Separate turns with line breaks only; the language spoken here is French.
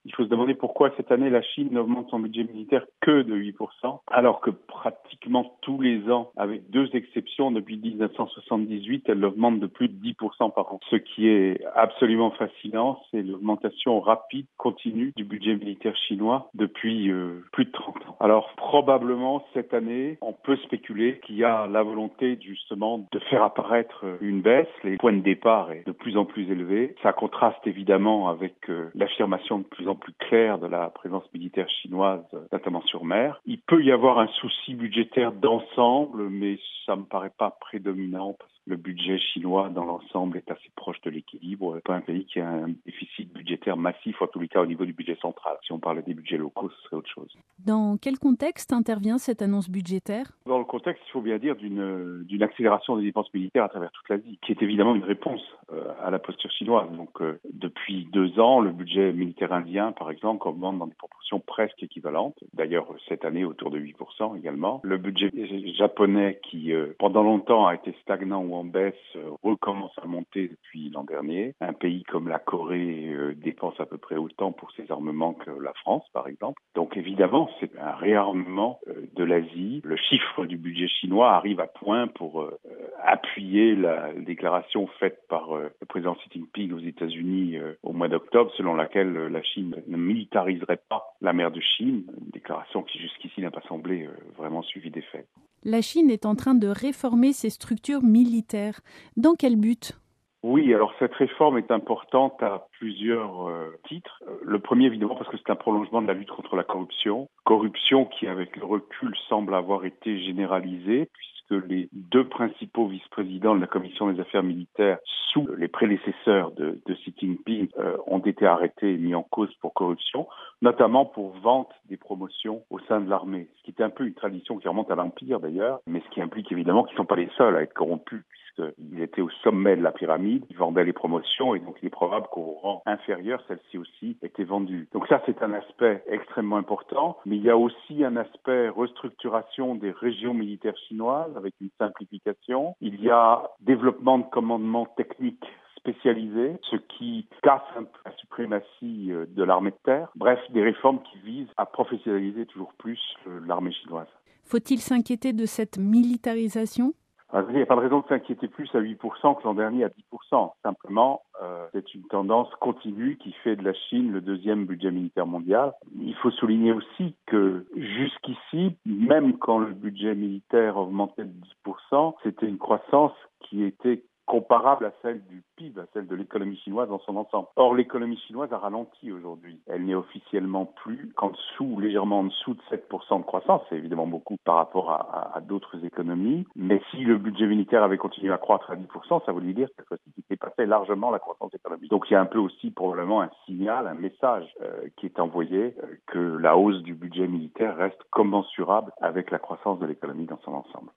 Il faut se demander pourquoi cette année la Chine n'augmente son budget militaire que de 8%, alors que pratiquement tous les ans, avec deux exceptions, depuis 1978, elle augmente de plus de 10% par an. Ce qui est absolument fascinant, c'est l'augmentation rapide, continue du budget militaire chinois depuis plus de 30 ans. Alors probablement cette année, on peut spéculer qu'il y a la volonté justement de faire apparaître une baisse. Les points de départ est de plus en plus élevé. Ça contraste évidemment avec l'affirmation de plus en plus claire de la présence militaire chinoise, notamment sur mer. Il peut y avoir un souci budgétaire d'ensemble, mais ça me paraît pas prédominant parce que le budget chinois dans l'ensemble est assez proche de l'équilibre. Pas un pays qui a un déficit budgétaire massif, en tous les cas au niveau du budget central. Si on parle des budgets locaux, ce serait autre chose.
Dans quel contexte intervient cette annonce budgétaire ?
Dans le contexte, il faut bien dire, d'une accélération des dépenses militaires à travers toute l'Asie, qui est évidemment une réponse à la posture chinoise. Donc, depuis 2 ans, le budget militaire indien, par exemple, augmente dans des proportions presque équivalentes. D'ailleurs, cette année, autour de 8% également. Le budget japonais, qui pendant longtemps a été stagnant ou en baisse, recommence à monter depuis l'an dernier. Un pays comme la Corée dépense à peu près autant pour ses armements que la France, par exemple. Donc, évidemment, c'est un réarmement de l'Asie. Le chiffre du budget chinois arrive à point pour appuyer la déclaration faite par le président Xi Jinping aux États-Unis au mois d'octobre, selon laquelle la Chine ne militariserait pas la mer de Chine, une déclaration qui jusqu'ici n'a pas semblé vraiment suivie des faits.
La Chine est en train de réformer ses structures militaires. Dans quel but ?
Oui, alors cette réforme est importante à plusieurs titres. Le premier, évidemment, parce que c'est un prolongement de la lutte contre la corruption. Corruption qui, avec le recul, semble avoir été généralisée, puisque les 2 principaux vice-présidents de la Commission des affaires militaires, sous les prédécesseurs de Xi Jinping, ont été arrêtés et mis en cause pour corruption, notamment pour vente des promotions au sein de l'armée. Ce qui est un peu une tradition qui remonte à l'Empire d'ailleurs, mais ce qui implique évidemment qu'ils ne sont pas les seuls à être corrompus, puisqu'ils étaient au sommet de la pyramide, ils vendaient les promotions et donc il est probable qu'au rang inférieur, celles-ci aussi étaient vendues. Donc ça, c'est un aspect extrêmement important, mais il y a aussi un aspect restructuration des régions militaires chinoises avec une simplification. Il y a développement de commandement technique spécialisé, ce qui casse un peu la suprématie de l'armée de terre. Bref, des réformes qui visent à professionnaliser toujours plus l'armée chinoise.
Faut-il s'inquiéter de cette militarisation ?
Il n'y a pas de raison de s'inquiéter plus à 8% que l'an dernier à 10%. Simplement, c'est une tendance continue qui fait de la Chine le 2e budget militaire mondial. Il faut souligner aussi que jusqu'ici, même quand le budget militaire augmentait de 10%, c'était une croissance qui était comparable à celle du PIB, à celle de l'économie chinoise dans son ensemble. Or, l'économie chinoise a ralenti aujourd'hui. Elle n'est officiellement plus qu'en dessous, légèrement en dessous de 7% de croissance. C'est évidemment beaucoup par rapport à d'autres économies. Mais si le budget militaire avait continué à croître à 10%, ça voulait dire que qu'il dépassait largement la croissance économique. Donc, il y a un peu aussi probablement un signal, un message qui est envoyé que la hausse du budget militaire reste commensurable avec la croissance de l'économie dans son ensemble.